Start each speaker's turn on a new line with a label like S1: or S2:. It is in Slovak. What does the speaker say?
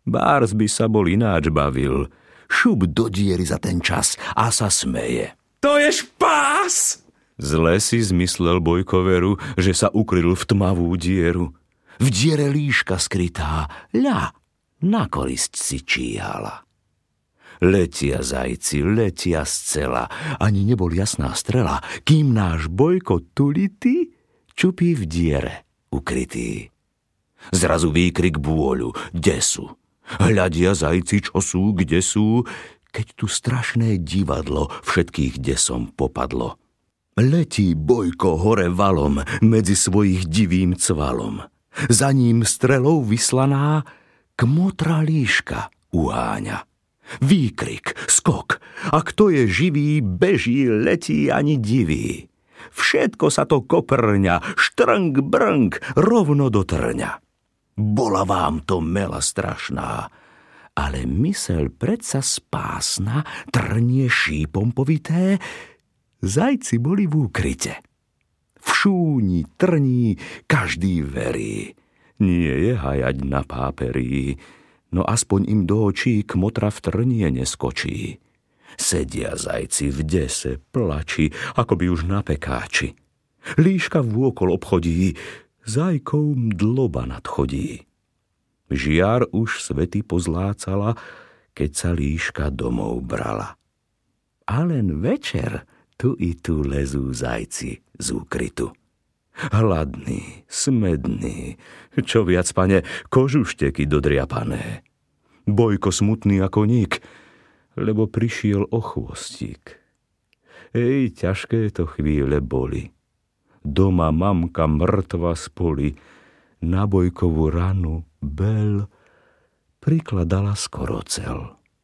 S1: Bárs by sa bol ináč bavil. Šup do diery za ten čas a sa smeje.
S2: To je špás!
S1: Zle si zmyslel Bojkoveru, že sa ukryl v tmavú dieru. V diere líška skrytá, ľa, na korisť si číhala. Letia zajci, letia z cela, ani nebol jasná strela, kým náš Bojko tulitý čupí v diere ukrytý. Zrazu výkrik bôľu, desu. Hľadia zajci, čo sú, kde sú, keď tu strašné divadlo všetkých desom popadlo. Letí Bojko hore valom medzi svojich divým cvalom. Za ním strelou vyslaná kmotra líška uháňa. Výkrik, skok, a kto je živý, beží, letí ani diví. Všetko sa to koprňa, štrnk, brnk, rovno do trňa. Bola vám to mela strašná, ale myseľ predsa spásna, trnie šípom povité, zajci boli v úkryte. V šúni, trní, každý verí, nie je hajať na páperí, no aspoň im do očí kmotra v trnie neskočí. Sedia zajci v dese, plači, ako by už na pekáči. Líška vôkol obchodí, zajkov mdloba nadchodí. Žiar už svety pozlácala, keď sa líška domov brala. A len večer tu i tu lezú zajci z úkrytu. Hladný, smedný, čo viac, pane, kožušteky dodriapané. Bojko smutný ako nik, lebo prišiel o chvostík. Ťažké to chvíle boli. Doma mamka mŕtva spoli, na Bojkovú ranu Bel prikladala skoro cel.